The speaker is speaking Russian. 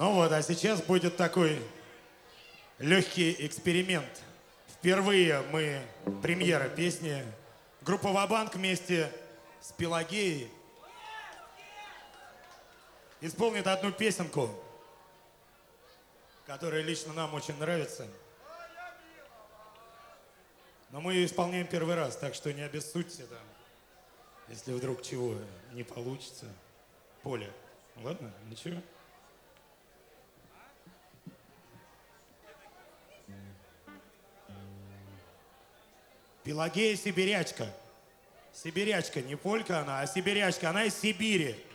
Ну вот, а сейчас будет такой легкий эксперимент. Впервые премьера песни. Группа «Ва-банк» вместе с Пелагеей исполнит одну песенку, которая лично нам очень нравится. Но мы ее исполняем первый раз, так что не обессудьте там, если вдруг чего не получится. Поля, ладно? Ничего? Пелагея сибирячка. Сибирячка, не полька она, а сибирячка. Она из Сибири.